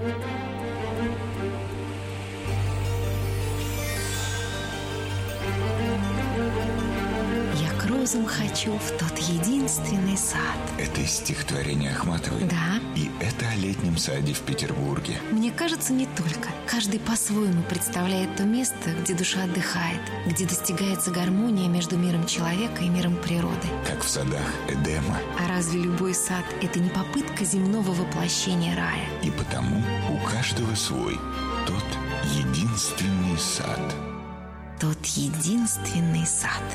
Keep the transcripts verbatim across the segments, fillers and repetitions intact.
Розам хочу в тот единственный сад. Это из стихотворения Ахматовой? Да. И это о летнем саде в Петербурге? Мне кажется, не только. Каждый по-своему представляет то место, где душа отдыхает, где достигается гармония между миром человека и миром природы. Как в садах Эдема. А разве любой сад – это не попытка земного воплощения рая? И потому у каждого свой тот единственный сад. Тот единственный сад.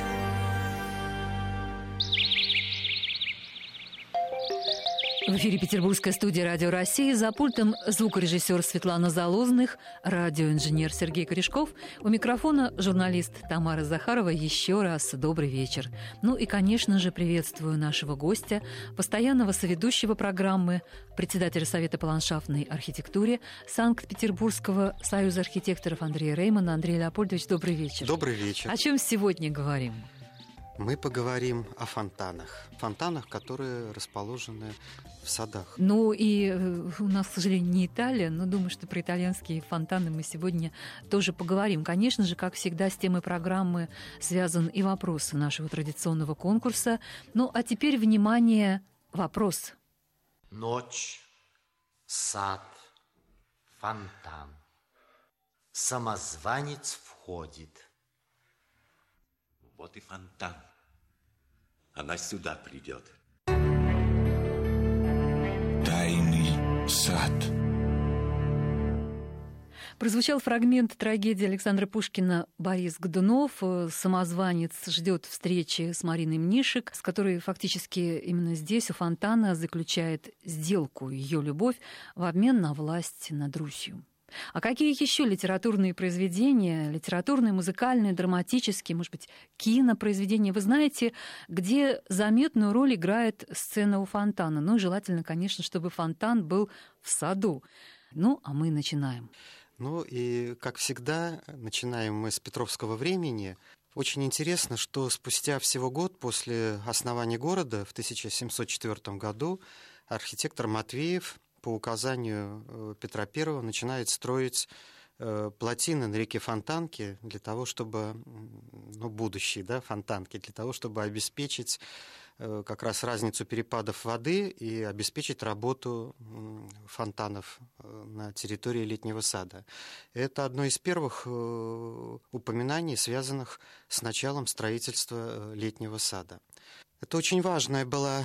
В эфире Петербургская студия «Радио России». За пультом звукорежиссер Светлана Залозных, радиоинженер Сергей Корешков. У микрофона журналист Тамара Захарова. Еще раз добрый вечер. Ну и, конечно же, приветствую нашего гостя, постоянного соведущего программы, председателя Совета по ландшафтной архитектуре Санкт-Петербургского союза архитекторов Андрея Реймана. Андрей Леопольдович, добрый вечер. Добрый вечер. О чем сегодня говорим? Мы поговорим о фонтанах. Фонтанах, которые расположены в садах. Ну и у нас, к сожалению, не Италия, но думаю, что про итальянские фонтаны мы сегодня тоже поговорим. Конечно же, как всегда, с темой программы связан и вопрос нашего традиционного конкурса. Ну а теперь, внимание, вопрос. Ночь, сад, фонтан. Самозванец входит. Вот и фонтан. Она сюда придет. Тайный сад. Прозвучал фрагмент трагедии Александра Пушкина «Борис Годунов». Самозванец ждет встречи с Мариной Мнишек, с которой фактически именно здесь, у фонтана, заключает сделку ее любовь в обмен на власть над Русью. А какие еще литературные произведения, литературные, музыкальные, драматические, может быть, кинопроизведения, вы знаете, где заметную роль играет сцена у фонтана? Ну и желательно, конечно, чтобы фонтан был в саду. Ну, а мы начинаем. Ну и, как всегда, начинаем мы с Петровского времени. Очень интересно, что спустя всего год после основания города в тысяча семьсот четвёртом году архитектор Матвеев по указанию Петра Первого начинает строить плотины на реке Фонтанке для того, чтобы, ну, будущие, да, фонтанки, для того, чтобы обеспечить как раз разницу перепадов воды и обеспечить работу фонтанов на территории летнего сада. Это одно из первых упоминаний, связанных с началом строительства летнего сада. Это очень важная была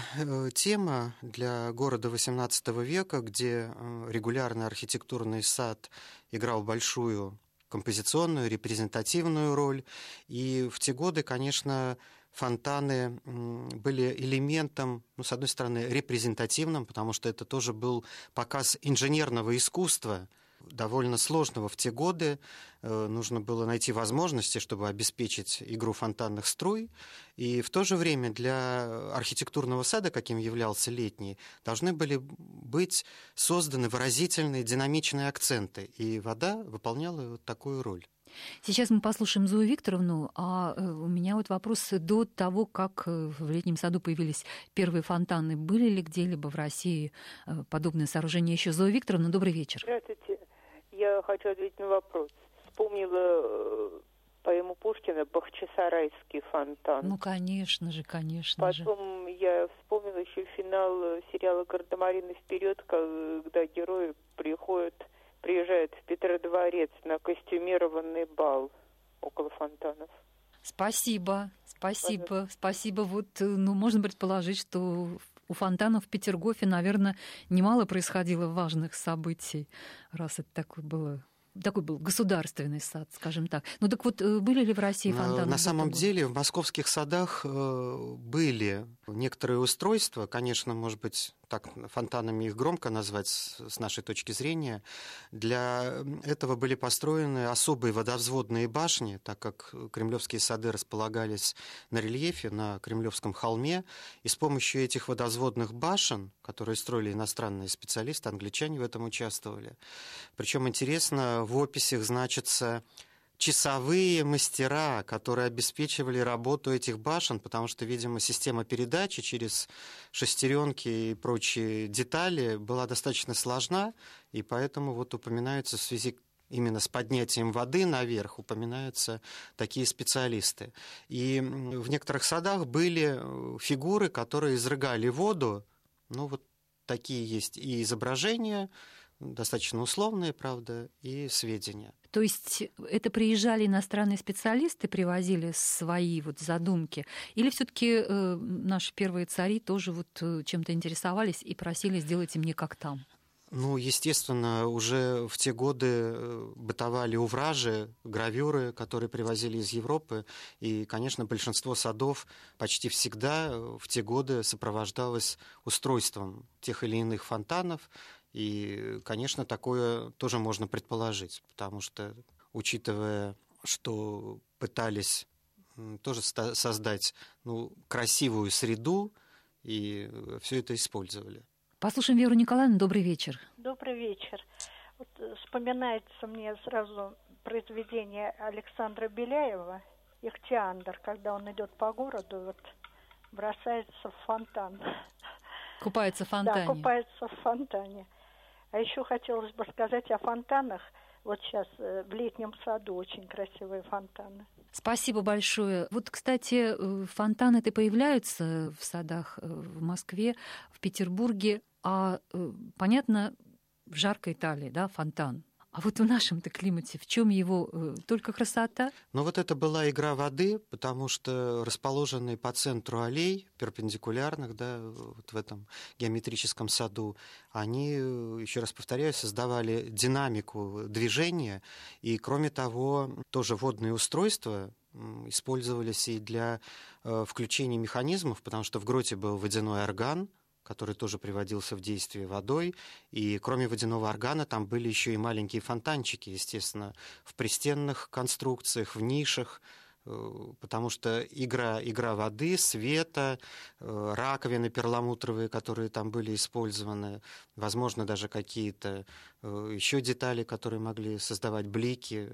тема для города восемнадцатого века, где регулярный архитектурный сад играл большую композиционную, репрезентативную роль. И в те годы, конечно, фонтаны были элементом, ну, с одной стороны, репрезентативным, потому что это тоже был показ инженерного искусства, довольно сложного в те годы. Нужно было найти возможности, чтобы обеспечить игру фонтанных струй. И в то же время для архитектурного сада, каким являлся летний, должны были быть созданы выразительные, динамичные акценты. И вода выполняла вот такую роль. Сейчас мы послушаем Зою Викторовну, а у меня вот вопрос до того, как в летнем саду появились первые фонтаны. Были ли где-либо в России подобные сооружения еще? Зоя Викторовна, добрый вечер. Здравствуйте. Я хочу ответить на вопрос. Вспомнила поэму Пушкина «Бахчисарайский фонтан». Ну, конечно же, конечно Потом же. Потом я вспомнила еще финал сериала «Гардемарины вперед», когда герои приходят, приезжают в Петродворец на костюмированный бал около фонтанов. Спасибо, спасибо, Пожалуйста. спасибо. Вот, ну, можно предположить, что у фонтанов в Петергофе, наверное, немало происходило важных событий, раз это такое было... Такой был государственный сад, скажем так. Ну так вот, были ли в России фонтаны? На самом деле в московских садах были некоторые устройства, конечно, может быть, так фонтанами их громко назвать с нашей точки зрения. Для этого были построены особые водовзводные башни, так как кремлевские сады располагались на рельефе, на Кремлевском холме, и с помощью этих водовзводных башен, которые строили иностранные специалисты, англичане в этом участвовали. Причем интересно, в описях значится часовые мастера, которые обеспечивали работу этих башен, потому что, видимо, система передачи через шестеренки и прочие детали была достаточно сложна, и поэтому вот упоминаются в связи именно с поднятием воды наверх, упоминаются такие специалисты. И в некоторых садах были фигуры, которые изрыгали воду, ну вот такие есть и изображения, достаточно условные, правда, и сведения. То есть это приезжали иностранные специалисты, привозили свои вот задумки, или все-таки э, наши первые цари тоже вот чем-то интересовались и просили сделать им не как там? Ну, естественно, уже в те годы бытовали увражи, гравюры, которые привозили из Европы, и, конечно, большинство садов почти всегда в те годы сопровождалось устройством тех или иных фонтанов, и, конечно, такое тоже можно предположить, потому что, учитывая, что пытались тоже создать ну, красивую среду, и все это использовали. Послушаем Веру Николаевну. Добрый вечер. Добрый вечер. Вот вспоминается мне сразу произведение Александра Беляева «Ихтиандр», когда он идет по городу, вот бросается в фонтан. Купается в фонтане. Да, купается в фонтане. А еще хотелось бы сказать о фонтанах. Вот сейчас в летнем саду очень красивые фонтаны. Спасибо большое. Вот, кстати, фонтаны-то появляются в садах в Москве, в Петербурге, а, понятно, в жаркой Италии, да, фонтан. А вот в нашем-то климате в чем его только красота? Ну вот это была игра воды, потому что расположенные по центру аллей, перпендикулярных, да, вот в этом геометрическом саду, они, еще раз повторяю, создавали динамику движения, и, кроме того, тоже водные устройства использовались и для включения механизмов, потому что в гроте был водяной орган, который тоже приводился в действие водой. И кроме водяного органа там были еще и маленькие фонтанчики, естественно, в пристенных конструкциях, в нишах, потому что игра, игра воды, света, раковины перламутровые, которые там были использованы, возможно, даже какие-то еще детали, которые могли создавать блики.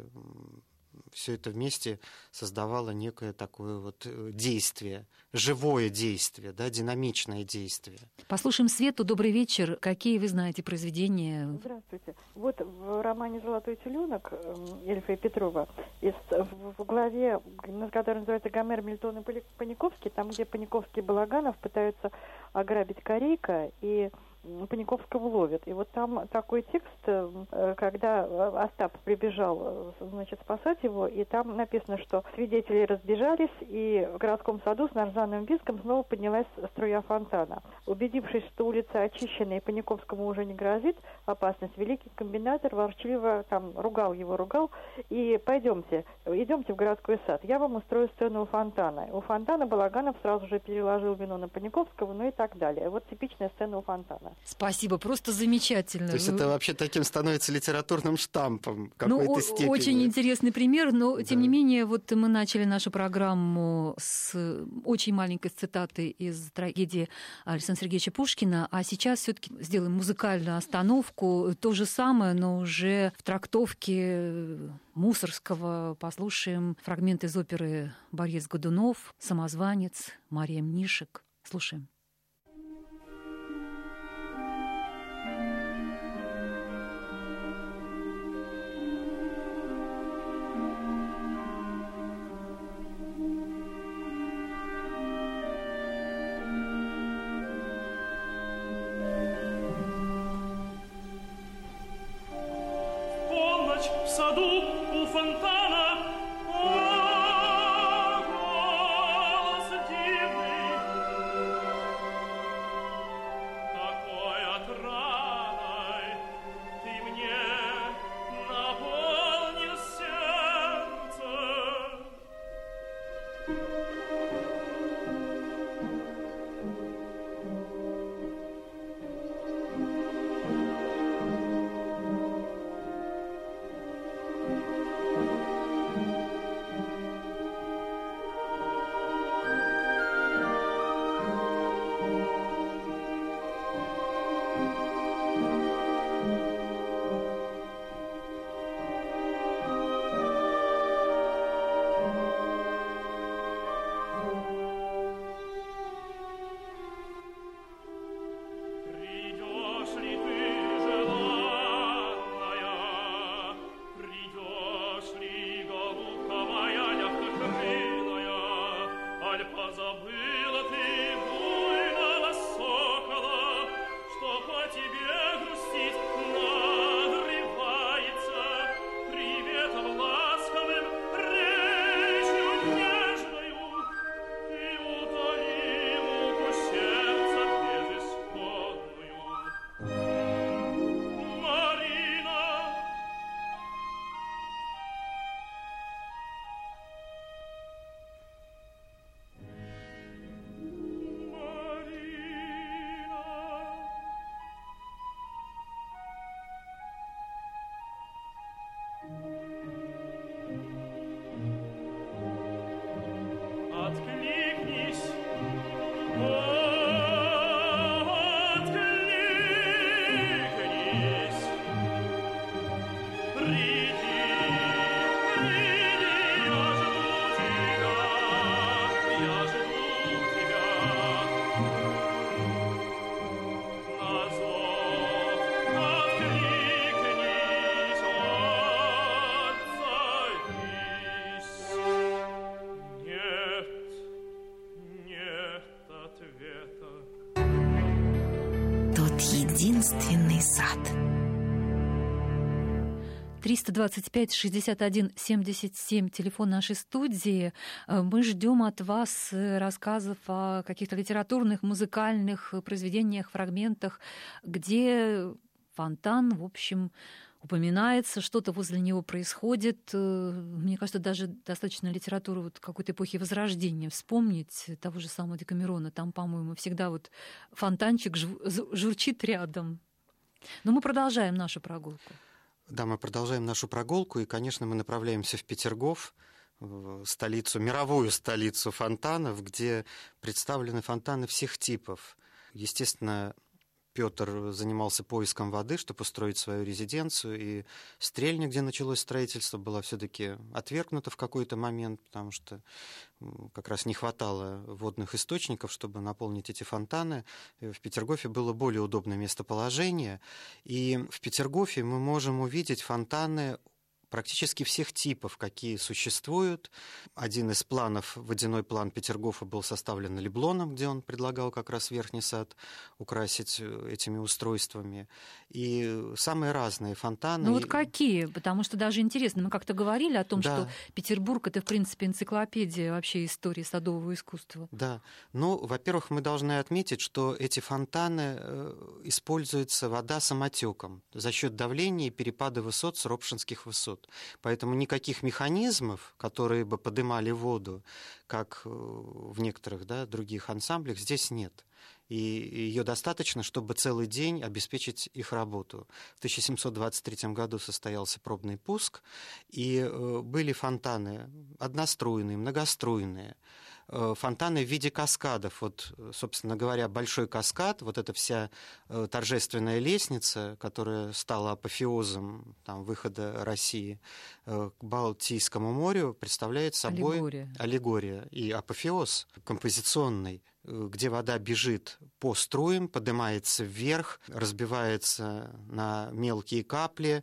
Все это вместе создавало некое такое вот действие, живое действие, да, динамичное действие. Послушаем Свету. Добрый вечер. Какие вы знаете произведения? Здравствуйте. Вот в романе «Золотой теленок» Ильфа и Петрова из, в, в главе, которая называется «Гомер, Мильтон и Паниковский», там, где Паниковский и Балаганов пытаются ограбить Корейка, и Паниковского ловят. И вот там такой текст, когда Остап прибежал, значит, спасать его, и там написано, что свидетели разбежались, и в городском саду с нарзанным визгом снова поднялась струя фонтана. Убедившись, что улица очищена и Паниковскому уже не грозит опасность, великий комбинатор ворчливо там ругал его, ругал, и пойдемте, идемте в городской сад, я вам устрою сцену у фонтана. У фонтана Балаганов сразу же переложил вину на Паниковского, ну и так далее. Вот типичная сцена у фонтана. Спасибо, просто замечательно. То есть это вообще таким становится литературным штампом в какой-то ну, степени. Очень интересный пример, но да. Тем не менее, вот мы начали нашу программу с очень маленькой цитаты из трагедии Александра Сергеевича Пушкина, а сейчас все-таки сделаем музыкальную остановку, то же самое, но уже в трактовке Мусорского. Послушаем фрагмент из оперы «Борис Годунов», «Самозванец», Мария Мнишек. Слушаем. единственный сад. триста двадцать пять шестьдесят один семьдесят семь, телефон нашей студии. Мы ждем от вас рассказов о каких-то литературных, музыкальных произведениях, фрагментах, где фонтан, в общем, упоминается, что-то возле него происходит. Мне кажется, даже достаточно литературу вот какой-то эпохи Возрождения вспомнить, того же самого Декамерона. Там, по-моему, всегда вот фонтанчик журчит рядом. Но мы продолжаем нашу прогулку. Да, мы продолжаем нашу прогулку, и, конечно, мы направляемся в Петергоф, в столицу, мировую столицу фонтанов, где представлены фонтаны всех типов. Естественно, Петр занимался поиском воды, чтобы устроить свою резиденцию, и Стрельня, где началось строительство, была все-таки отвергнута в какой-то момент, потому что как раз не хватало водных источников, чтобы наполнить эти фонтаны. В Петергофе было более удобное местоположение, и в Петергофе мы можем увидеть фонтаны практически всех типов, какие существуют. Один из планов, водяной план Петергофа, был составлен Леблоном, где он предлагал как раз верхний сад украсить этими устройствами. И самые разные фонтаны. Ну вот какие? Потому что даже интересно, мы как-то говорили о том, да. что Петербург — это, в принципе, энциклопедия вообще истории садового искусства. Да. Ну, во-первых, мы должны отметить, что эти фонтаны используется вода самотеком за счет давления и перепада высот с Ропшинских высот. Поэтому никаких механизмов, которые бы поднимали воду, как в некоторых, да, других ансамблях, здесь нет. И ее достаточно, чтобы целый день обеспечить их работу. В тысяча семьсот двадцать третьем году состоялся пробный пуск, и были фонтаны одноструйные, многоструйные, фонтаны в виде каскадов. Вот, собственно говоря, большой каскад, вот эта вся торжественная лестница, которая стала апофеозом там, выхода России к Балтийскому морю, представляет собой аллегория. аллегория и апофеоз композиционный, где вода бежит по струям, поднимается вверх, разбивается на мелкие капли.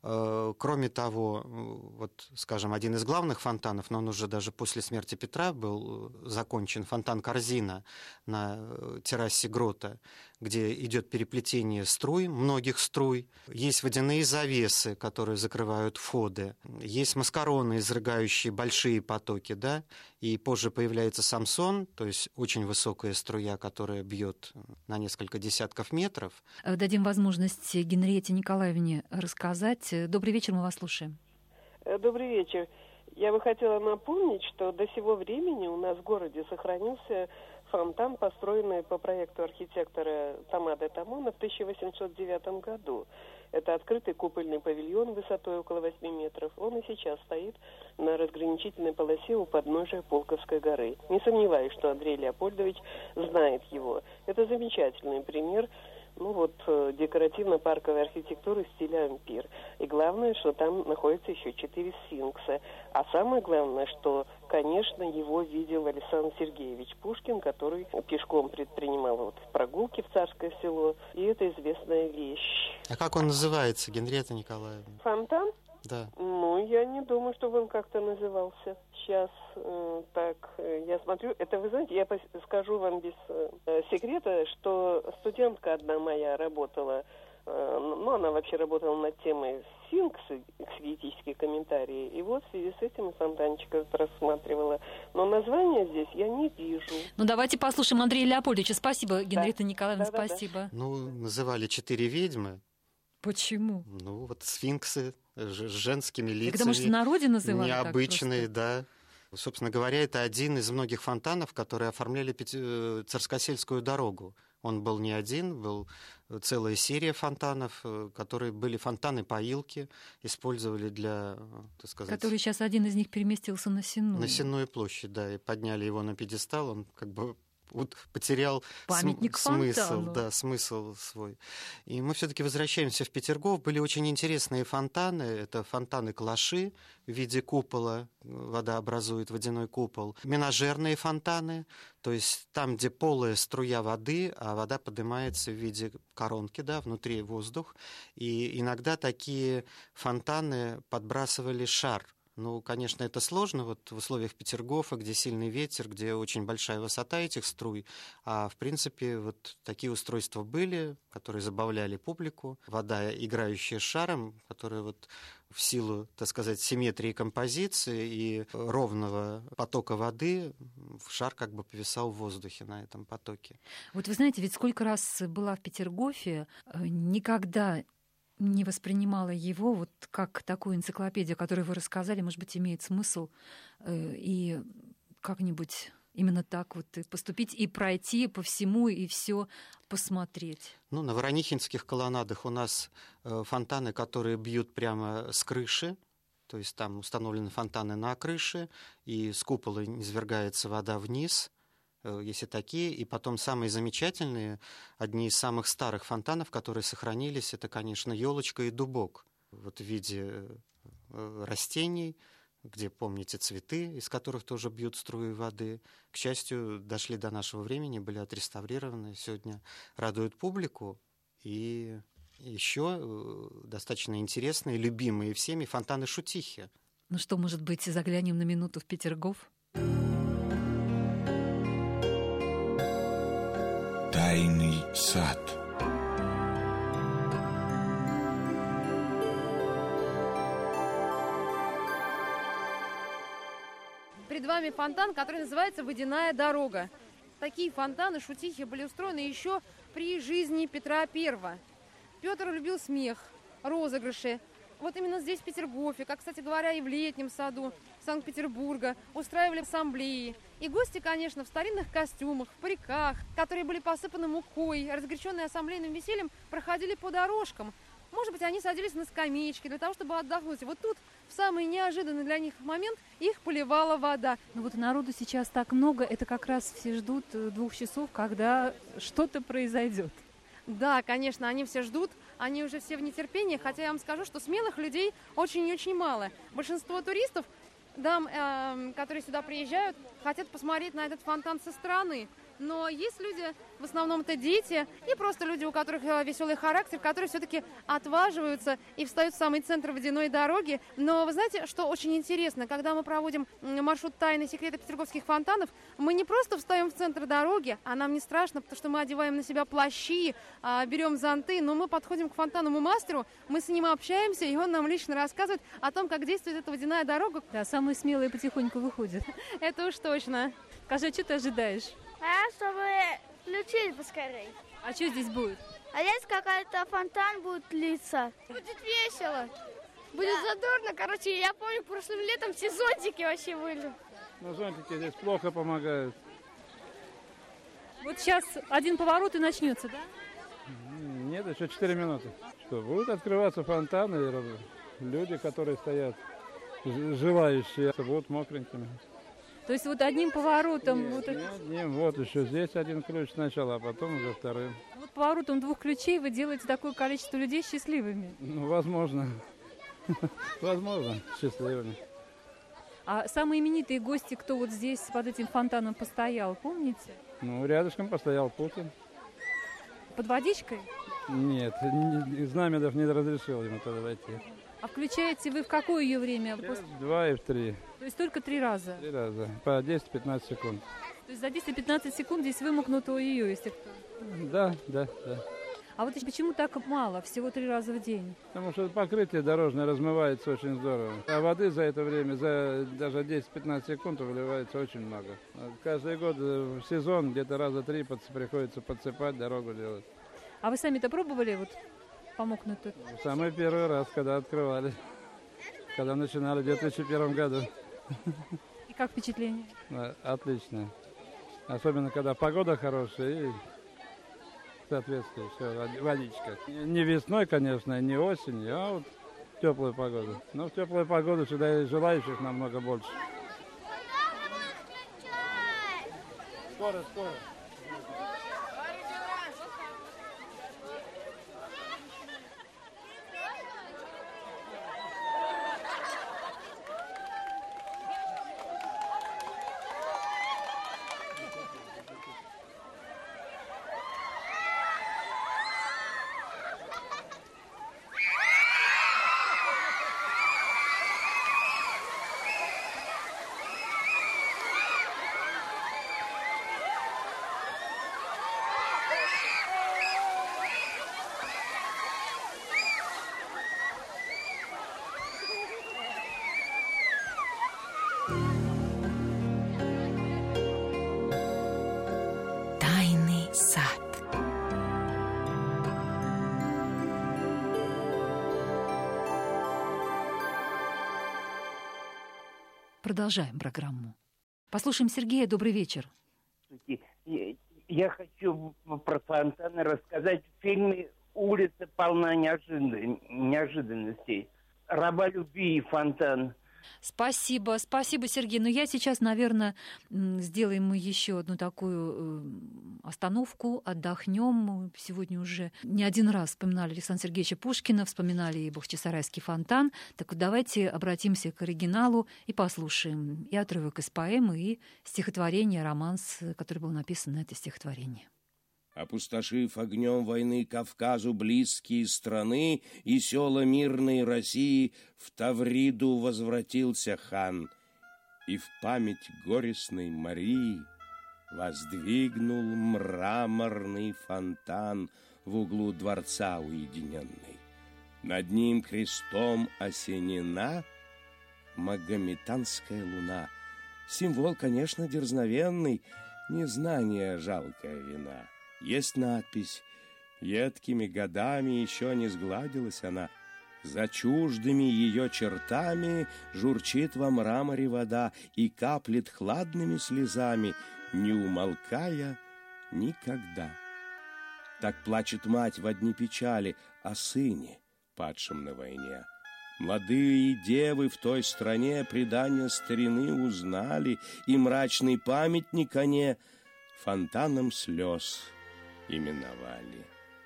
Кроме того, вот, скажем, один из главных фонтанов, но он уже даже после смерти Петра был закончен, фонтан Корзина на террасе грота, где идет переплетение струй, многих струй. Есть водяные завесы, которые закрывают входы. Есть маскароны, изрыгающие большие потоки, да, и позже появляется Самсон, то есть очень высокая струя, которая бьет на несколько десятков метров. Дадим возможность Генриетте Николаевне рассказать. Добрый вечер, мы вас слушаем. Добрый вечер. Я бы хотела напомнить, что до сего времени у нас в городе сохранился фонтан, построенный по проекту архитектора Тамады Тамона в тысяча восемьсот девятом году. Это открытый купольный павильон высотой около восьми метров. Он и сейчас стоит на разграничительной полосе у подножия Полковской горы. Не сомневаюсь, что Андрей Леопольдович знает его. Это замечательный пример ну вот, декоративно-парковой архитектуры стиля ампир. И главное, что там находится еще четыре сфинкса. А самое главное, что, конечно, его видел Александр Сергеевич Пушкин, который пешком предпринимал вот прогулки в Царское Село. И это известная вещь. А как он называется, Генриетта Николаевна? Фонтан? Да. Ну, я не думаю, чтобы он как-то назывался. Сейчас э, так, э, я смотрю, это, вы знаете, я скажу вам без э, секрета, что студентка одна моя работала, э, ну, она вообще работала над темой сфинксы, эксегетические комментарии, и вот в связи с этим фонтанчик рассматривала. Но названия здесь я не вижу. Ну, давайте послушаем Андрея Леопольдовича. Спасибо, Генриетта да. Николаевна, да, спасибо. Да, да. Ну, называли четыре ведьмы. Почему? Ну, вот сфинксы с женскими лицами. Потому что в народе называли необычные, да. Собственно говоря, это один из многих фонтанов, которые оформляли Царскосельскую дорогу. Он был не один, был целая серия фонтанов, которые были фонтаны-поилки, использовали для, так сказать... Который сейчас один из них переместился на Сенную. На Сенную площадь, да, и подняли его на пьедестал, он как бы... Вот потерял Памятник см- смысл, фонтану. да, смысл свой. И мы все-таки возвращаемся в Петергоф. Были очень интересные фонтаны. Это фонтаны-клаши в виде купола. Вода образует водяной купол. Менажерные фонтаны, то есть там, где полая струя воды, а вода поднимается в виде коронки, да, внутри воздух. И иногда такие фонтаны подбрасывали шар Ну, конечно, это сложно вот в условиях Петергофа, где сильный ветер, где очень большая высота этих струй. А в принципе вот такие устройства были, которые забавляли публику. Вода, играющая с шаром, которая вот в силу, так сказать, симметрии композиции и ровного потока воды шар как бы повисал в воздухе на этом потоке. Вот вы знаете, ведь сколько раз была в Петергофе, никогда не воспринимала его вот как такую энциклопедию, о которой вы рассказали, может быть, имеет смысл э, и как-нибудь именно так вот и поступить, и пройти по всему, и все посмотреть. Ну, на Воронихинских колоннадах у нас э, фонтаны, которые бьют прямо с крыши, то есть там установлены фонтаны на крыше, и с купола низвергается вода вниз. Есть и такие. И потом самые замечательные, одни из самых старых фонтанов, которые сохранились, это, конечно, елочка и дубок. Вот в виде растений, где, помните, цветы, из которых тоже бьют струи воды. К счастью, дошли до нашего времени, были отреставрированы. Сегодня радуют публику. И еще достаточно интересные, любимые всеми фонтаны Шутихи. Ну что, может быть, заглянем на минуту в Петергоф? Тайный сад. Перед вами фонтан, который называется «Водяная дорога». Такие фонтаны Шутихи были устроены еще при жизни Петра Первого. Петр любил смех, розыгрыши. Вот именно здесь, в Петергофе, как, кстати говоря, и в Летнем саду Санкт-Петербурга, устраивали ассамблеи. И гости, конечно, в старинных костюмах, в париках, которые были посыпаны мукой, разгоряченные ассамблейным весельем, проходили по дорожкам. Может быть, они садились на скамеечки для того, чтобы отдохнуть. И вот тут, в самый неожиданный для них момент, их поливала вода. Ну вот народу сейчас так много, это как раз все ждут двух часов, когда что-то произойдет. Да, конечно, они все ждут, они уже все в нетерпении, хотя я вам скажу, что смелых людей очень и очень мало. Большинство туристов, дам, э, которые сюда приезжают, хотят посмотреть на этот фонтан со стороны. Но есть люди, в основном это дети, и просто люди, у которых веселый характер, которые все-таки отваживаются и встают в самый центр водяной дороги. Но вы знаете, что очень интересно, когда мы проводим маршрут «Тайны секреты петерговских фонтанов», мы не просто встаем в центр дороги, а нам не страшно, потому что мы одеваем на себя плащи, берем зонты, но мы подходим к фонтанному мастеру, мы с ним общаемся, и он нам лично рассказывает о том, как действует эта водяная дорога. Да, самые смелые потихоньку выходят. Это уж точно. Скажи, что ты ожидаешь? А чтобы включили поскорей. А что здесь будет? А здесь какой-то фонтан будет литься. Будет весело. Будет да. задорно. Короче, я помню, прошлым летом все зонтики вообще были. Но зонтики здесь плохо помогают. Вот сейчас один поворот и начнется, да? Нет, еще четыре минуты. Что, будут открываться фонтаны, и люди, которые стоят, желающие, будут мокренькими. То есть вот одним поворотом... Нет, вот, не одним, вот еще здесь один ключ сначала, а потом уже вторым. Вот поворотом двух ключей вы делаете такое количество людей счастливыми. Ну, возможно. Возможно, счастливыми. А самые именитые гости, кто вот здесь под этим фонтаном постоял, помните? Ну, рядышком постоял Путин. Под водичкой? Нет, Знамедов не разрешил ему туда войти. А включаете вы в какое ее время? В два и в три. То есть только три раза? Три раза, по десять-пятнадцать секунд. То есть за десять-пятнадцать секунд здесь вымокнуто ее, если кто? Да, да, да. А вот почему так мало, всего три раза в день? Потому что покрытие дорожное размывается очень здорово. А воды за это время, за даже десять-пятнадцать секунд выливается очень много. Каждый год в сезон где-то раза три приходится подсыпать, дорогу делать. А вы сами-то пробовали вот помокнуть тут? Самый первый раз, когда открывали, когда начинали в две тысячи первом году. И как впечатление? Отлично. Особенно, когда погода хорошая и соответствует все, водичка. Не весной, конечно, не осенью, а вот в теплую погоду. Но в теплую погоду сюда и желающих намного больше. Скоро, скоро. продолжаем программу. Послушаем Сергея. Добрый вечер. Я хочу про фонтаны рассказать. В фильме «Улица полна неожиданностей». «Раба любви» и фонтан. Спасибо, спасибо, Сергей. Но я сейчас, наверное, сделаем мы еще одну такую остановку, отдохнем. Сегодня уже не один раз вспоминали Александра Сергеевича Пушкина, вспоминали и Бахчисарайский фонтан. Так вот давайте обратимся к оригиналу и послушаем и отрывок из поэмы, и стихотворение, романс, который был написан на это стихотворение. Опустошив огнем войны Кавказу близкие страны и села мирной России, в Тавриду возвратился хан, и в память горестной Марии воздвигнул мраморный фонтан в углу дворца уединенный. Над ним крестом осенена магометанская луна. Символ, конечно, дерзновенный, незнание жалкая вина. Есть надпись: едкими годами еще не сгладилась она, за чуждыми ее чертами журчит во мраморе вода и каплет хладными слезами, не умолкая никогда. Так плачет мать во дни печали о сыне, падшем на войне. Молодые девы в той стране предания старины узнали, и мрачный памятник они фонтаном слез именовали.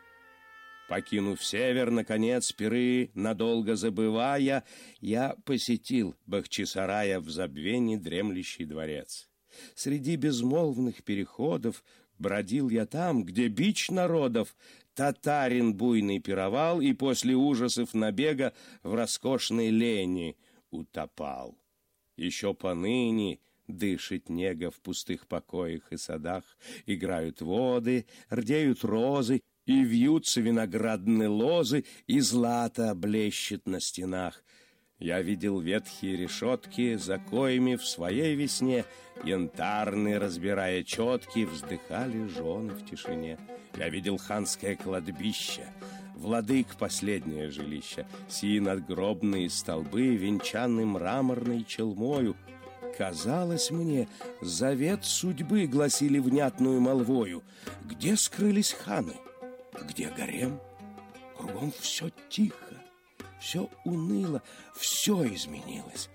Покинув север, наконец, пиры надолго забывая, я посетил Бахчисарая в забвении дремлющий дворец. Среди безмолвных переходов бродил я там, где бич народов татарин буйный пировал и после ужасов набега в роскошной лени утопал. Еще поныне дышит нега в пустых покоях и садах, играют воды, рдеют розы, и вьются виноградные лозы, и злато блещет на стенах. Я видел ветхие решетки, за коями в своей весне янтарные, разбирая четки, вздыхали жены в тишине. Я видел ханское кладбище, владык последнее жилище, сии надгробные столбы, венчаны мраморной челмою. Казалось мне, завет судьбы гласили внятную молвою. Где скрылись ханы? Где гарем? Кругом все тихо, все уныло, все изменилось.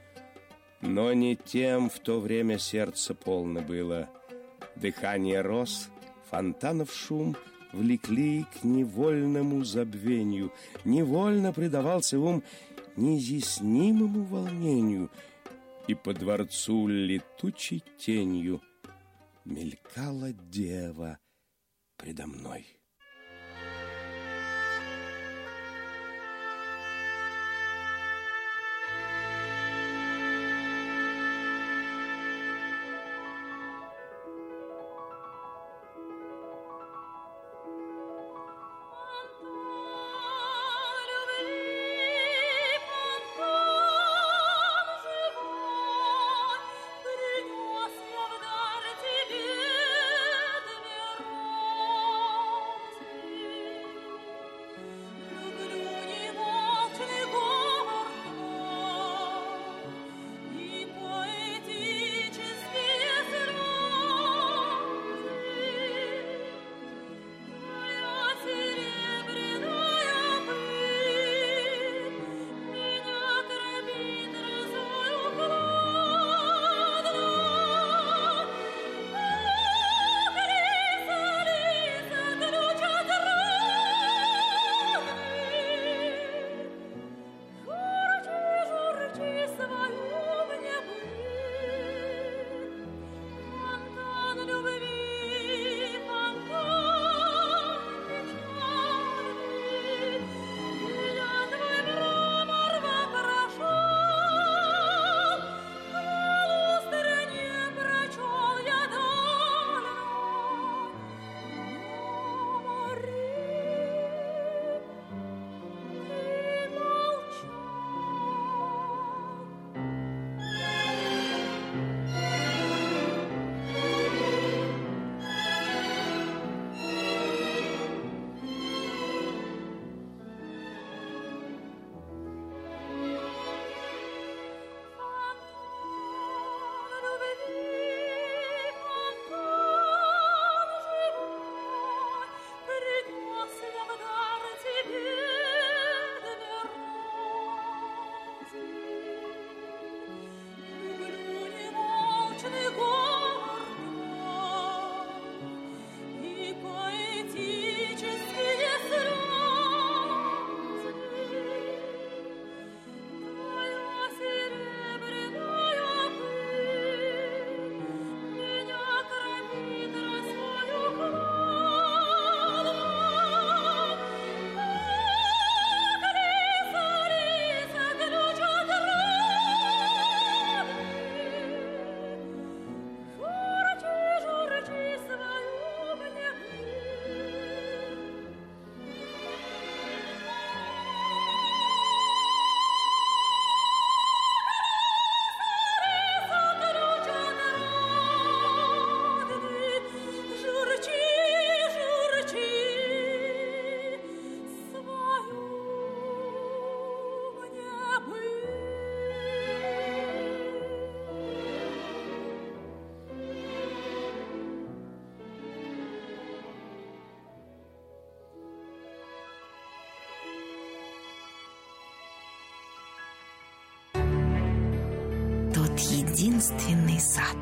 Но не тем в то время сердце полно было. Дыхание роз, фонтанов шум влекли к невольному забвению. Невольно предавался ум неизъяснимому волнению, и по дворцу летучей тенью мелькала дева предо мной. единственный сад.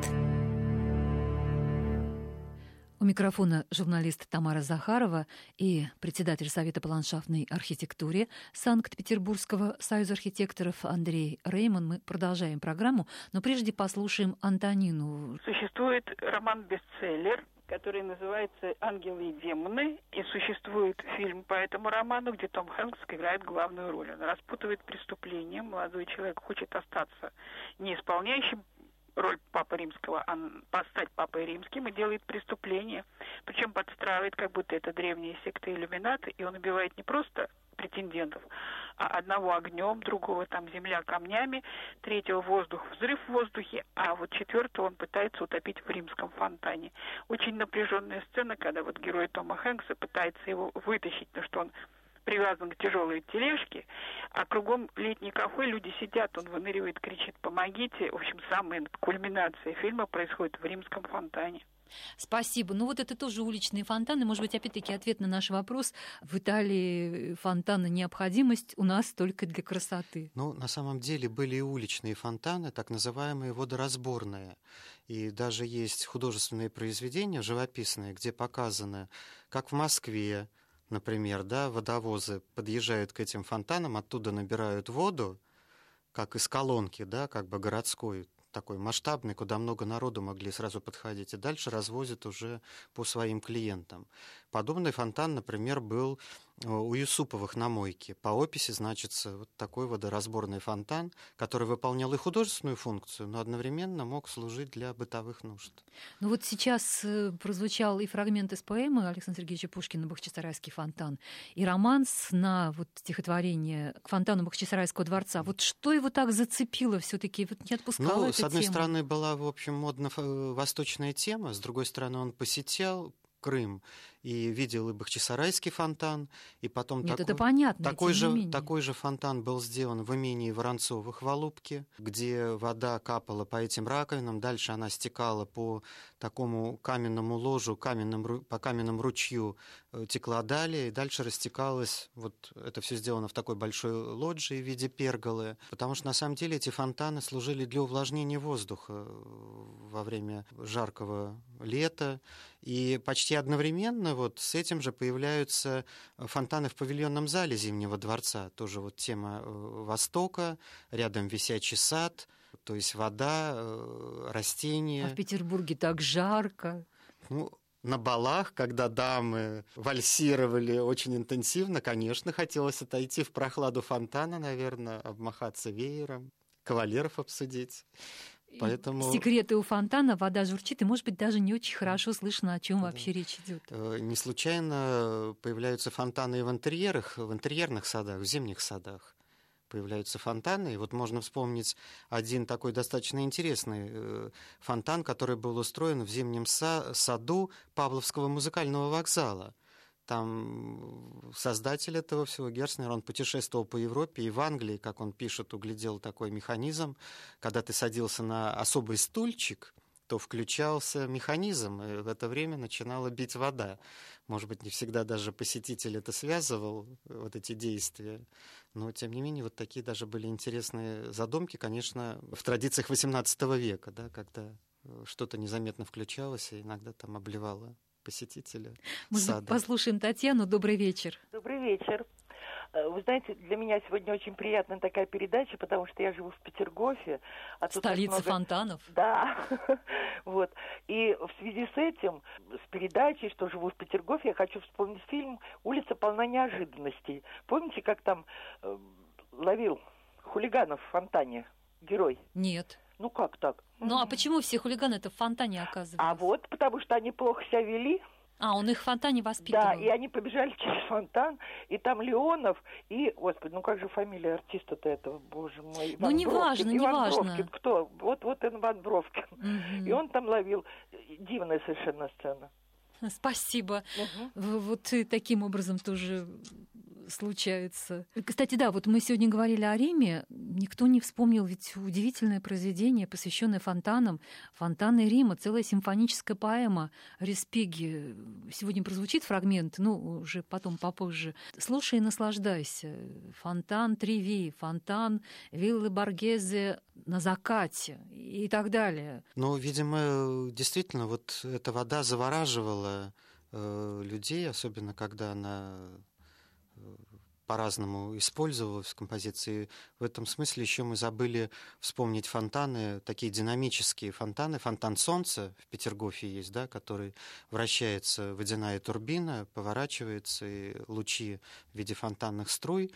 У микрофона журналист Тамара Захарова и председатель Совета по ландшафтной архитектуре Санкт-Петербургского союза архитекторов Андрей Рейман. Мы продолжаем программу, но прежде послушаем Антонину. Существует роман-бестселлер, который называется «Ангелы и демоны», и существует фильм по этому роману, где Том Хэнкс играет главную роль. Он распутывает преступление, молодой человек хочет остаться не исполняющим роль Папы Римского, а стать Папой Римским, и делает преступление, причем подстраивает, как будто это древние секты иллюминаты, и он убивает не просто претендентов, а одного огнем, другого там земля камнями, третьего воздух, взрыв в воздухе, а вот четвертого он пытается утопить в римском фонтане. Очень напряженная сцена, когда вот герой Тома Хэнкса пытается его вытащить, потому что он привязан к тяжелой тележке, а кругом летний кафе, люди сидят, он выныривает, кричит «помогите». В общем, самая кульминация фильма происходит в римском фонтане. Спасибо. Ну вот это тоже уличные фонтаны. Может быть, опять-таки ответ на наш вопрос. В Италии фонтаны необходимость, у нас только для красоты. Ну, на самом деле были и уличные фонтаны, так называемые водоразборные. И даже есть художественные произведения живописные, где показано, как в Москве, например, да, водовозы подъезжают к этим фонтанам, оттуда набирают воду, как из колонки, да, как бы городской, такой масштабный, куда много народу могли сразу подходить, и дальше развозят уже по своим клиентам. Подобный фонтан, например, был у Юсуповых на Мойке. По описи значится вот такой водоразборный фонтан, который выполнял и художественную функцию, но одновременно мог служить для бытовых нужд. Ну вот сейчас прозвучал и фрагмент из поэмы Александра Сергеевича Пушкина «Бахчисарайский фонтан», и романс на вот стихотворение к фонтану Бахчисарайского дворца. Вот что его так зацепило все-таки, вот не отпускало ну, эту с одной тему? стороны, была, в общем, модно-восточная тема, с другой стороны, он посетил Крым и видел и Бахчисарайский фонтан, и потом Нет, такой, это понятно, такой, же, же, такой же фонтан был сделан в имении Воронцовых в Алупке, где вода капала по этим раковинам, дальше она стекала по такому каменному ложу, каменным, по каменному ручью текла далее, и дальше растекалась, вот это все сделано в такой большой лоджии в виде перголы, потому что на самом деле эти фонтаны служили для увлажнения воздуха во время жаркого лета, и почти одновременно вот с этим же появляются фонтаны в павильонном зале Зимнего дворца. Тоже вот тема Востока, рядом висячий сад, то есть вода, растения. А в Петербурге так жарко. Ну, на балах, когда дамы вальсировали очень интенсивно, конечно, хотелось отойти в прохладу фонтана, наверное, обмахаться веером, кавалеров обсудить. Поэтому... Секреты у фонтана, вода журчит, и, может быть, даже не очень хорошо слышно, о чем да. вообще речь идет. Не случайно появляются фонтаны и в интерьерах, в интерьерных садах, в зимних садах появляются фонтаны. И вот можно вспомнить один такой достаточно интересный фонтан, который был устроен в зимнем саду Павловского музыкального вокзала. Там создатель этого всего, Герцнер, он путешествовал по Европе и в Англии, как он пишет, углядел такой механизм. Когда ты садился на особый стульчик, то включался механизм, и в это время начинала бить вода. Может быть, не всегда даже посетитель это связывал, вот эти действия. Но, тем не менее, вот такие даже были интересные задумки, конечно, в традициях восемнадцатого века, да, когда что-то незаметно включалось и иногда там обливало посетителя Может сада. быть, послушаем Татьяну. Добрый вечер. Добрый вечер. Вы знаете, для меня сегодня очень приятная такая передача, потому что я живу в Петергофе. А тут столица много... фонтанов. Да. Вот. И в связи с этим, с передачей, что живу в Петергофе, я хочу вспомнить фильм «Улица полна неожиданностей». Помните, как там э, ловил хулиганов в фонтане герой? Нет. Ну как так? Ну а почему все хулиганы-то в фонтане оказываются? А вот потому что они плохо себя вели. А, он их в фонтане воспитывал. Да, и они побежали через фонтан, и там Леонов, и, господи, ну как же фамилия артиста-то этого, боже мой, Иван Ну, не Бровкин. важно, не Иван важно. Бровкин, кто? Вот, вот Иван Бровкин. Угу. И он там ловил. Дивная совершенно сцена. Спасибо. Угу. Вот и таким образом тоже случается. Кстати, да, вот мы сегодня говорили о Риме. Никто не вспомнил ведь удивительное произведение, посвященное фонтанам. «Фонтаны Рима», целая симфоническая поэма Респиги. Сегодня прозвучит фрагмент, ну, уже потом попозже. Слушай и наслаждайся. Фонтан Треви, фонтан Виллы Боргезе на закате и так далее. Ну, видимо, действительно, вот эта вода завораживала э, людей, особенно когда она по-разному использовалась в композиции. В этом смысле еще мы забыли вспомнить фонтаны, такие динамические фонтаны. Фонтан солнца в Петергофе есть, да, который вращается, водяная турбина, поворачивается, и лучи в виде фонтанных струй.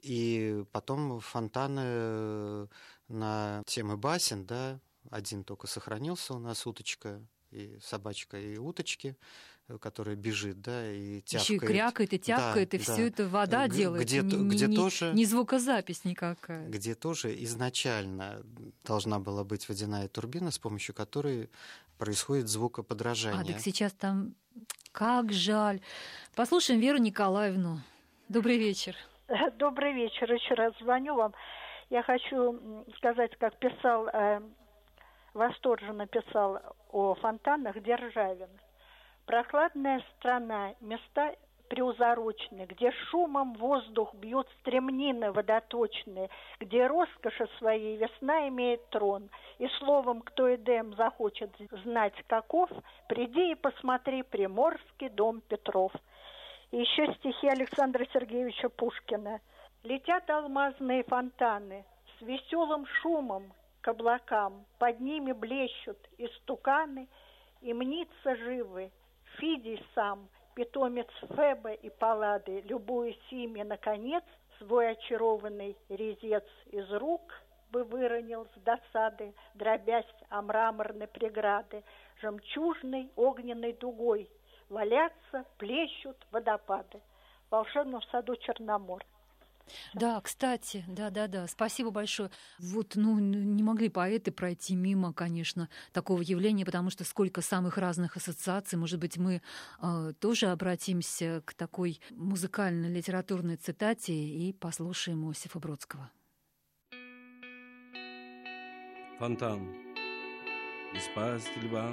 И потом фонтаны на темы басен, да, один только сохранился у нас, уточка, и собачка, и уточки, которая бежит, да, и тявкает. Еще и крякает, и тявкает, да, и да. все это вода Г- делает, где, не, где не, тоже, не звукозапись никакая. Где тоже изначально должна была быть водяная турбина, с помощью которой происходит звукоподражание. А, так сейчас там... Как жаль. Послушаем Веру Николаевну. Добрый вечер. Добрый вечер. Еще раз звоню вам. Я хочу сказать, как писал, э, восторженно писал о фонтанах Державин. Прохладная страна, места приузорочены, где шумом воздух бьют стремнины водоточные, где роскоши своей весна имеет трон. И словом, кто Эдем захочет знать каков, приди и посмотри Приморский дом Петров. И еще стихи Александра Сергеевича Пушкина. Летят алмазные фонтаны с веселым шумом к облакам, под ними блещут истуканы, и мнится живы Фидий сам, питомец Феба и Паллады, любуясь ими, наконец, свой очарованный резец из рук бы выронил с досады, дробясь о мраморной преграды, жемчужной огненной дугой валятся, плещут водопады. В волшебном саду Черномор. Да, кстати, да-да-да, спасибо большое. Вот, ну, не могли поэты пройти мимо, конечно, такого явления, потому что сколько самых разных ассоциаций. Может быть, мы э, тоже обратимся к такой музыкально-литературной цитате и послушаем Иосифа Бродского. Фонтан. Из пасти льва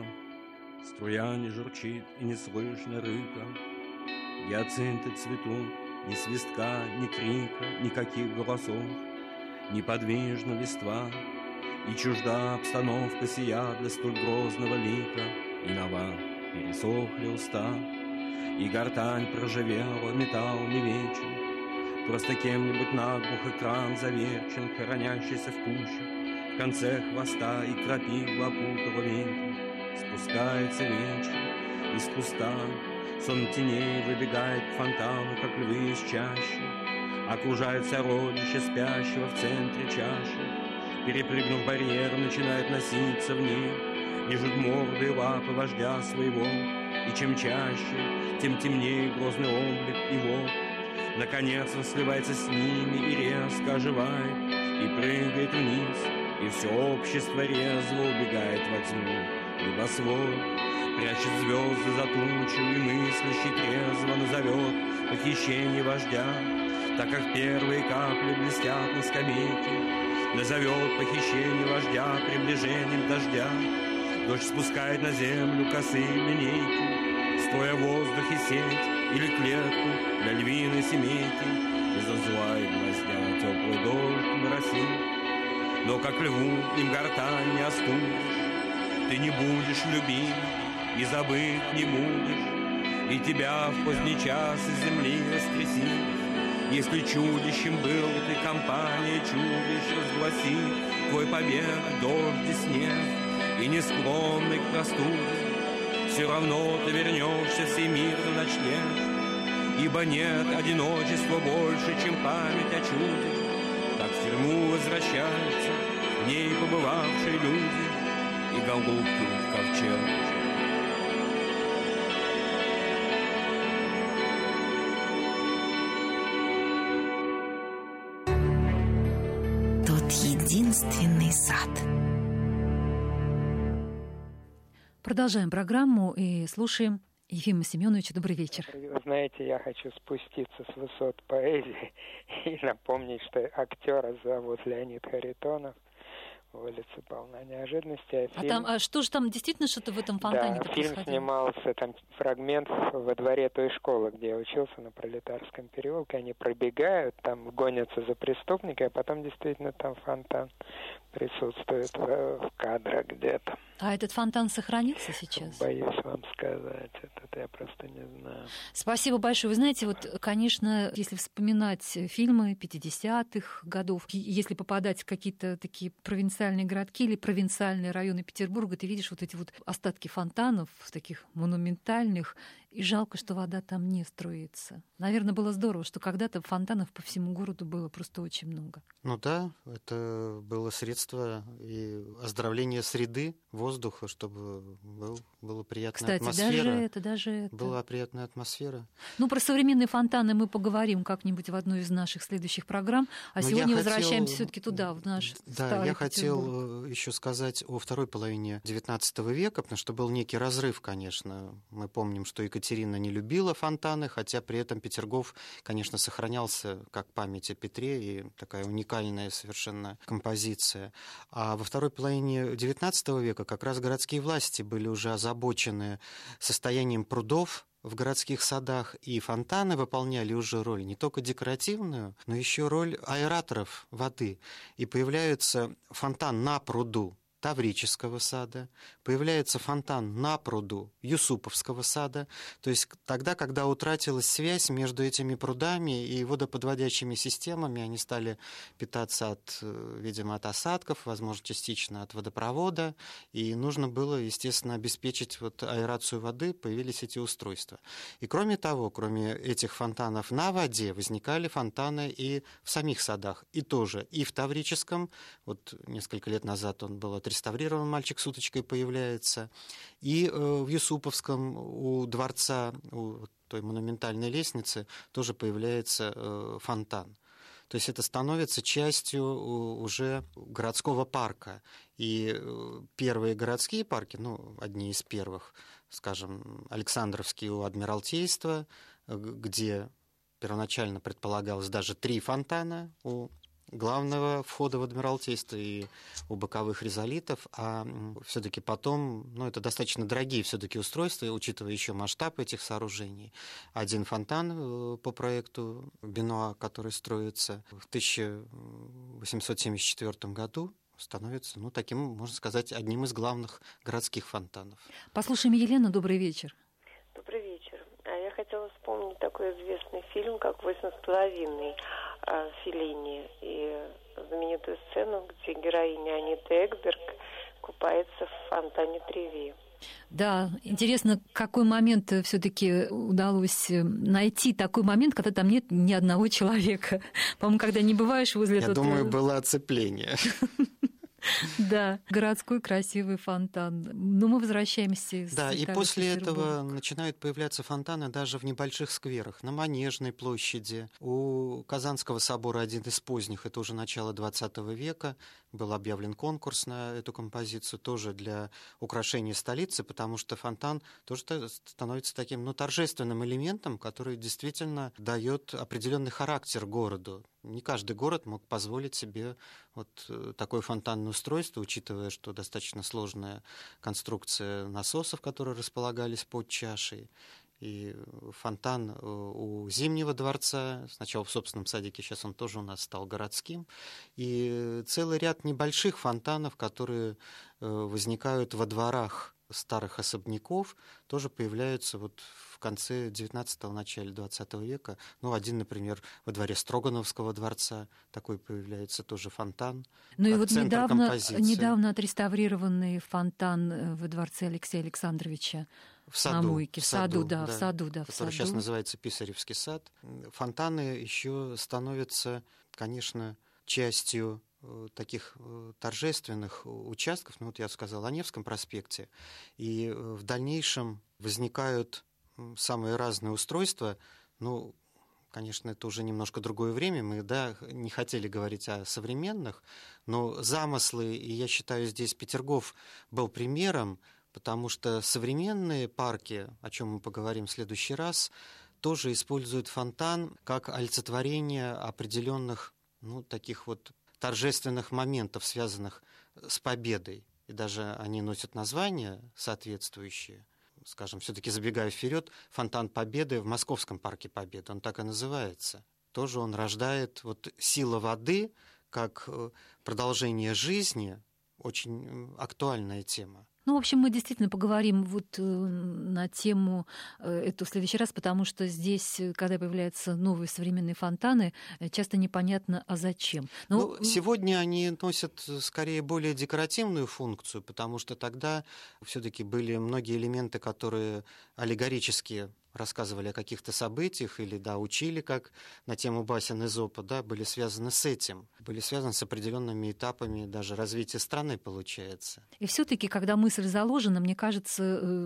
струя не журчит и не слышно рыка. Гиацинты цветут, ни свистка, ни крика, никаких голосов. Неподвижна листва, и чужда обстановка сия для столь грозного лика. И нова пересохли уста, и гортань проживела, металл не вечен. Просто кем-нибудь наглухо кран заверчен, хоронящийся в кучах. В конце хвоста и крапива опутала ветром. Спускается вечер из куста, сон теней выбегает к фонтану, как львы из чащи. Окружает сородича спящего в центре чаши. Перепрыгнув барьер, начинает носиться в ней. Лежат морды и лапы вождя своего. И чем чаще, тем темнее грозный облик его. Наконец он сливается с ними и резко оживает, и прыгает вниз, и все общество резво убегает во тьму. Небосвод прячет звезды за тучу, и мыслящий трезво назовет похищение вождя, так как первые капли блестят на скамейке. Назовет похищение вождя приближением дождя. Дождь спускает на землю косые линейки, стоя в воздухе сеть или клетку для львиной семейки. Из-за зла и гвоздя теплый дождь моросит, но как льву им гортань не остудишь. Ты не будешь любим и забыть не будешь, и тебя в поздний час из земли воскресит. Если чудищем был ты, компания чудищ разгласит твой побег, дождь и снег, и не склонный к простуде, все равно ты вернешься в сей мир на ночлег, ибо нет одиночества больше, чем память о чуде. Так в тюрьму возвращаются в ней побывавшие люди и голубки в ковчег. Тот единственный сад. Продолжаем программу и слушаем Ефима Семеновича. Добрый вечер. Вы знаете, я хочу спуститься с высот поэзии и напомнить, что актера зовут Леонид Харитонов. улица полна неожиданностей. А, а, фильм... там, а что же там, действительно что-то в этом фонтане Да, фильм происходило? снимался, там фрагмент во дворе той школы, где я учился, на Пролетарском переулке. Они пробегают, там гонятся за преступника, а потом действительно там фонтан присутствует в, в кадрах где-то. А этот фонтан сохранился сейчас? Боюсь вам сказать, это я просто не знаю. Спасибо большое. Вы знаете, вот, конечно, если вспоминать фильмы пятидесятых годов, если попадать в какие-то такие провинциальные городки или провинциальные районы Петербурга, ты видишь вот эти вот остатки фонтанов, таких монументальных, и жалко, что вода там не струится. Наверное, было здорово, что когда-то фонтанов по всему городу было просто очень много. Ну да, это было средство и оздоровления среды, воздуха, чтобы был, была приятная Кстати, атмосфера. даже это, даже это. Была приятная атмосфера. Ну, про современные фонтаны мы поговорим как-нибудь в одной из наших следующих программ. А Но сегодня возвращаемся хотел... все-таки туда, в наш Да, старый я Петербург. хотел еще сказать о второй половине девятнадцатого века, потому что был некий разрыв, конечно. Мы помним, что Екатерина не любила фонтаны, хотя при этом Петергоф, конечно, сохранялся как память о Петре и такая уникальная совершенно композиция. А во второй половине девятнадцатого века как раз городские власти были уже озабочены состоянием прудов в городских садах, и фонтаны выполняли уже роль не только декоративную, но еще роль аэраторов воды. И появляется фонтан на пруду Таврического сада, появляется фонтан на пруду Юсуповского сада, то есть тогда, когда утратилась связь между этими прудами и водоподводящими системами, они стали питаться, от, видимо, от осадков, возможно, частично от водопровода, и нужно было, естественно, обеспечить вот аэрацию воды, появились эти устройства. И кроме того, кроме этих фонтанов на воде, возникали фонтаны и в самих садах, и тоже и в Таврическом, вот несколько лет назад он был отреставрирован, реставрирован «Мальчик с уточкой» появляется, и в Юсуповском у дворца, у той монументальной лестницы тоже появляется фонтан. То есть это становится частью уже городского парка. И первые городские парки, ну, одни из первых, скажем, Александровский у Адмиралтейства, где первоначально предполагалось даже три фонтана у главного входа в Адмиралтейство и у боковых ризолитов, а все-таки потом, ну, это достаточно дорогие все-таки устройства, учитывая еще масштаб этих сооружений. Один фонтан по проекту Бенуа, который строится в тысяча восемьсот семьдесят четвёртом году, становится, ну, таким, можно сказать, одним из главных городских фонтанов. Послушаем Елену. Добрый вечер. Добрый вечер. Я хотела вспомнить такой известный фильм, как «Восемь с половиной» Феллини, и знаменитую сцену, где героиня Анита Экберг купается в фонтане Треви. Да, интересно, какой момент все-таки удалось найти такой момент, когда там нет ни одного человека. По-моему, когда не бываешь возле этого... Я думаю, было оцепление. Да, городской красивый фонтан. Но мы возвращаемся. Да, и после этого начинают появляться фонтаны даже в небольших скверах. На Манежной площади, у Казанского собора, один из поздних, это уже начало двадцатого века, был объявлен конкурс на эту композицию, тоже для украшения столицы, потому что фонтан тоже становится таким, ну, торжественным элементом, который действительно дает определенный характер городу. Не каждый город мог позволить себе вот такое фонтанное устройство, учитывая, что достаточно сложная конструкция насосов, которые располагались под чашей. И фонтан у Зимнего дворца, сначала в собственном садике, сейчас он тоже у нас стал городским. И целый ряд небольших фонтанов, которые возникают во дворах старых особняков, тоже появляются вот в конце девятнадцатого, начале двадцатого века. Ну, один, например, во дворе Строгановского дворца такой появляется тоже фонтан. Ну и вот недавно, недавно отреставрированный фонтан во дворце Алексея Александровича в саду, на Мойке. В саду, саду да, да, в саду, да. В который саду. Сейчас называется Писаревский сад. Фонтаны еще становятся, конечно, частью таких торжественных участков, ну вот я сказал о Невском проспекте, и в дальнейшем возникают самые разные устройства. Ну, конечно, это уже немножко другое время, мы, да, не хотели говорить о современных, но замыслы, и я считаю, здесь Петергоф был примером, потому что современные парки, о чем мы поговорим в следующий раз, тоже используют фонтан как олицетворение определенных, ну, таких вот торжественных моментов, связанных с победой. И даже они носят названия соответствующие. Скажем, все-таки забегая вперед, фонтан Победы в Московском парке Победы, он так и называется. Тоже он рождает вот сила воды как продолжение жизни, очень актуальная тема. Ну, в общем, мы действительно поговорим вот на тему эту в следующий раз, потому что здесь, когда появляются новые современные фонтаны, часто непонятно, а зачем. Но... Ну, сегодня они носят скорее более декоративную функцию, потому что тогда все-таки были многие элементы, которые аллегорически рассказывали о каких-то событиях или, да, учили, как на тему басен Эзопа, да, были связаны с этим, были связаны с определенными этапами даже развития страны, получается. И все-таки, когда мысль заложена, мне кажется,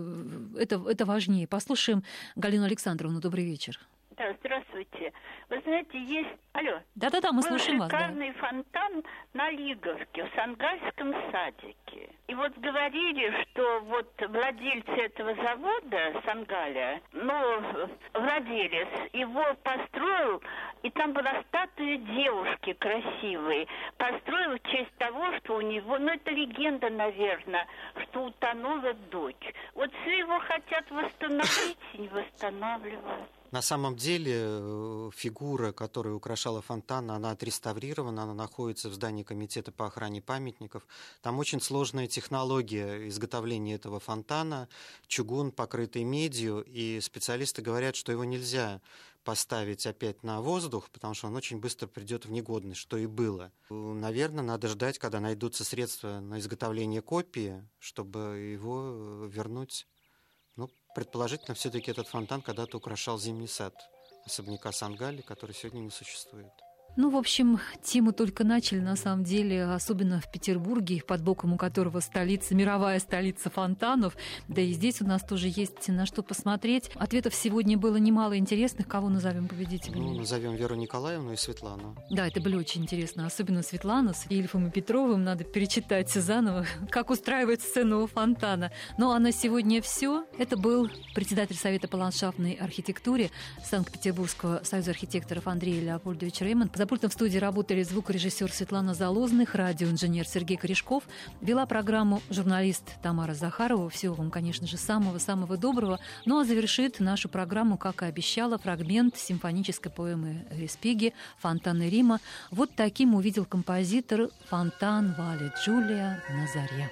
это, это важнее. Послушаем Галину Александровну. Добрый вечер. Да, здравствуйте. Вы знаете, есть... Алло. Да-да-да, мы слушаем вас. Шикарный да. фонтан на Лиговке, в Сангальском садике. И вот говорили, что вот владельцы этого завода, Сангаля, ну, владелец, его построил, и там была статуя девушки красивой. Построил в честь того, что у него, ну, это легенда, наверное, что утонула дочь. Вот все его хотят восстановить и не восстанавливают. На самом деле фигура, которая украшала фонтан, она отреставрирована, она находится в здании Комитета по охране памятников. Там очень сложная технология изготовления этого фонтана, чугун, покрытый медью, и специалисты говорят, что его нельзя поставить опять на воздух, потому что он очень быстро придет в негодность, что и было. Наверное, надо ждать, когда найдутся средства на изготовление копии, чтобы его вернуть. Ну, предположительно, все-таки этот фонтан когда-то украшал зимний сад особняка Сангали, который сегодня не существует. Ну, в общем, тему только начали, на самом деле, особенно в Петербурге, под боком у которого столица, мировая столица фонтанов. Да и здесь у нас тоже есть на что посмотреть. Ответов сегодня было немало интересных. Кого назовем победителями? Ну, назовем Веру Николаевну и Светлану. Да, это были очень интересно. Особенно Светлана с Ильфом и Петровым. Надо перечитать заново, как устраивать сцену у фонтана. Ну, а на сегодня все. Это был председатель Совета по ландшафтной архитектуре Санкт-Петербургского союза архитекторов Андрей Леопольдович Реймонт. За пультом в студии работали звукорежиссер Светлана Залозных, радиоинженер Сергей Корешков. Вела программу журналист Тамара Захарова. Всего вам, конечно же, самого-самого доброго. Ну а завершит нашу программу, как и обещала, фрагмент симфонической поэмы Респиги «Фонтаны Рима». Вот таким увидел композитор фонтан Вале Джулия на заре.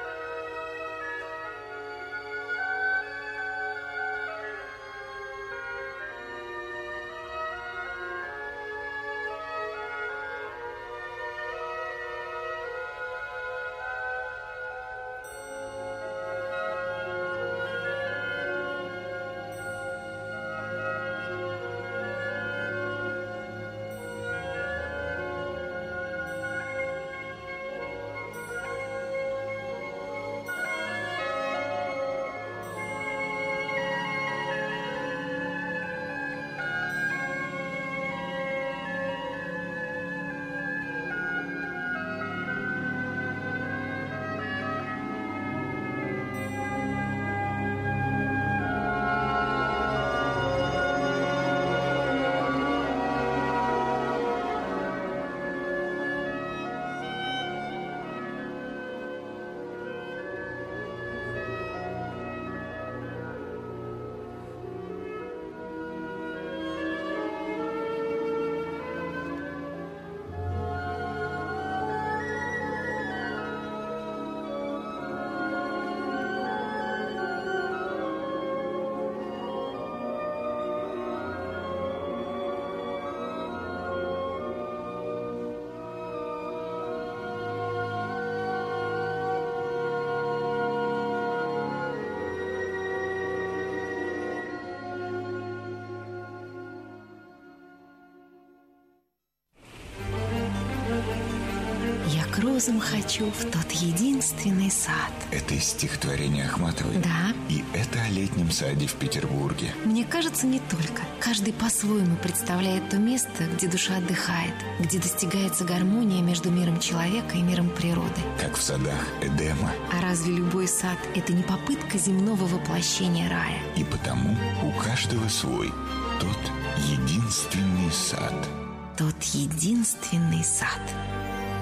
К розам хочу в тот единственный сад. Это из стихотворения Ахматовой? Да. И это о летнем саде в Петербурге. Мне кажется, не только. Каждый по-своему представляет то место, где душа отдыхает, где достигается гармония между миром человека и миром природы. Как в садах Эдема. А разве любой сад – это не попытка земного воплощения рая? И потому у каждого свой тот единственный сад. Тот единственный сад.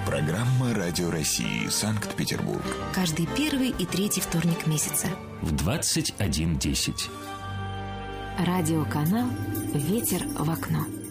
Программа «Радио России», Санкт-Петербург. Каждый первый и третий вторник месяца. В двадцать один десять. Радиоканал «Ветер в окно».